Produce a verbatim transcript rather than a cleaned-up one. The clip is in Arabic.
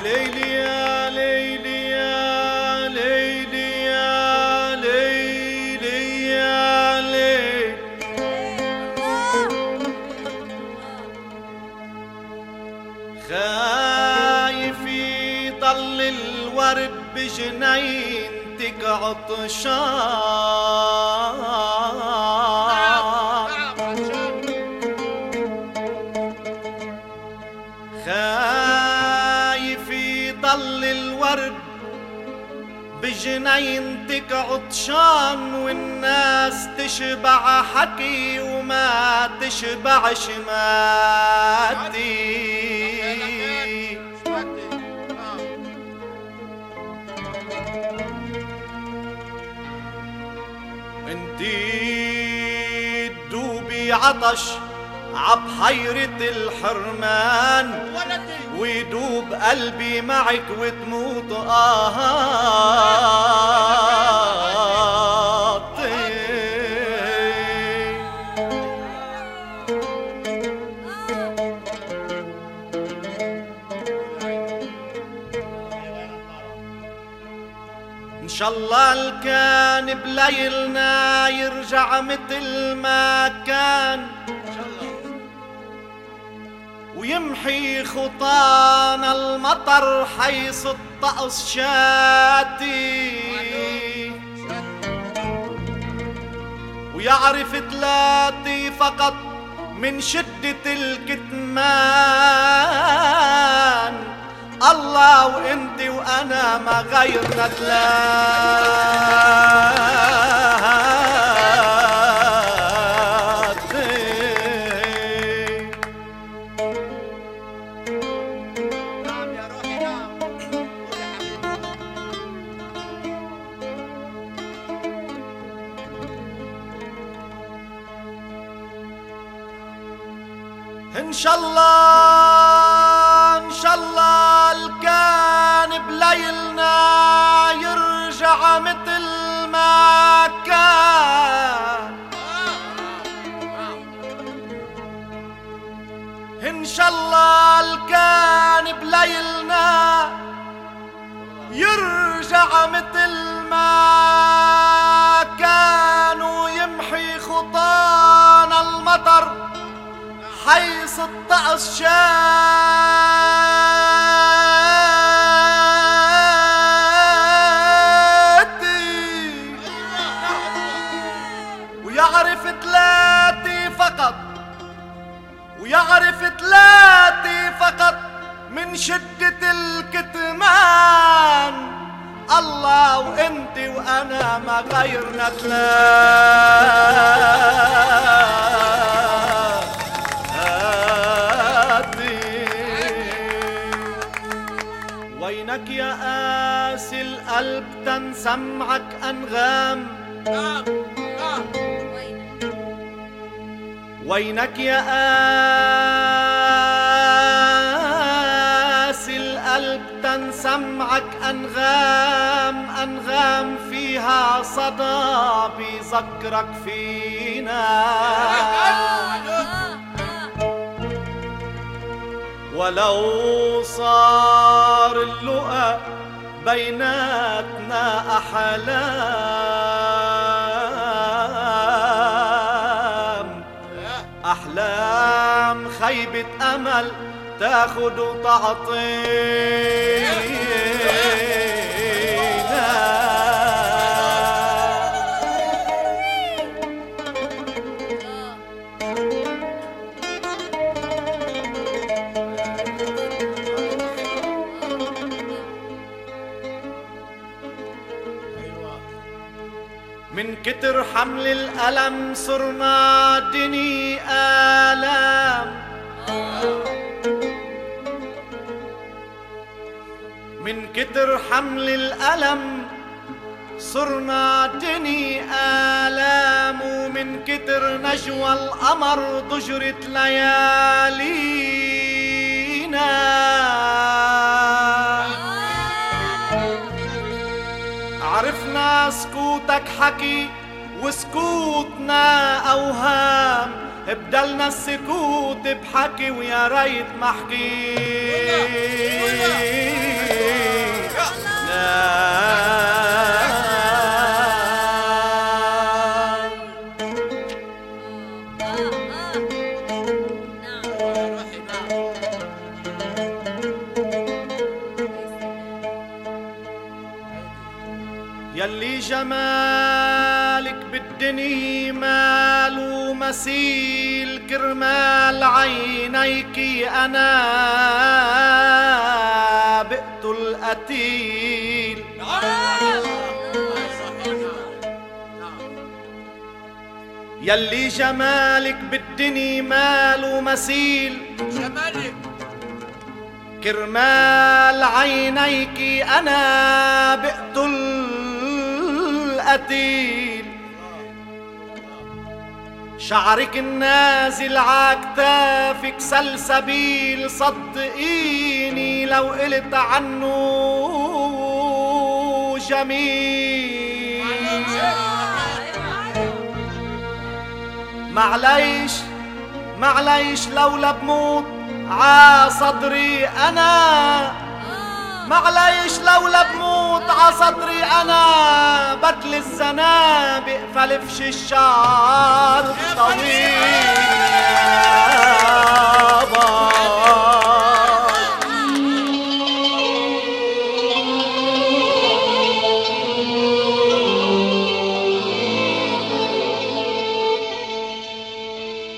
ليلي يا ليلي يا ليلي يا ليلي يا ليلي خايف يضل الورد بجنينتك عطشان، خايف يضل الورد بجنينتك عطشان، والناس تشبع حكي وما تشبع شماتي. انتي تدوبي عطش عبحيرة الحرمان، ويدوب قلبي معك وتموت آهاتي. إن شاء الله الكان بليلنا يرجع متل ما كان، ويمحي خطانا المطر حيث الطقس شاتي، ويعرف ثلاثي فقط من شدة الكتمان، الله وانت وانا ما غيرنا ثلاثي. نعم يا روحي نعم. ان شاء الله ان شاء الله الكان بليلنا يرجع متل ما كان، ان شاء الله الكان بليلنا يرجع متل ما كان، ويمحي خطانا المطر حيث الطقس شاتي، ويعرف ثلاثي فقط ويعرف ثلاثي فقط من شدة الكتمان، الله وانت وانا ما غيرنا ثلاثي. وينك يا قاسي القلب تنسمعك أنغام، وينك يا قاسي القلب تنسمعك أنغام، أنغام فيها صدى بيذكرك فينا، ولو صار اللقا بيناتنا أحلام، أحلام خيبة أمل تاخد وتعطينا. من كتر حمل الألم صرنا دني آلام، من كتر حمل الألم صرنا دني آلام، ومن كتر نجوى القمر ضجرت ليالينا. عرفنا سكوتك حكي وسكوتنا أوهام، بدلنا السكوت بحكي ويا ريت ما حكينا. يلي جمالك بالدنيا مال ومثيل، كرمال عينيكي أنا بقتل قتيل. يلي جمالك بالدنيا مال ومثيل، جمالك كرمال عينيكي أنا بقتل قتيل. شعرك النازل عاكتافك سلسبيل، صدقيني لو قلت عنه جميل. معليش معليش لولا بموت ع صدري أنا، معليش لولا بموت ع صدري أنا، بدل الزنابق فلفش الشعر طويل.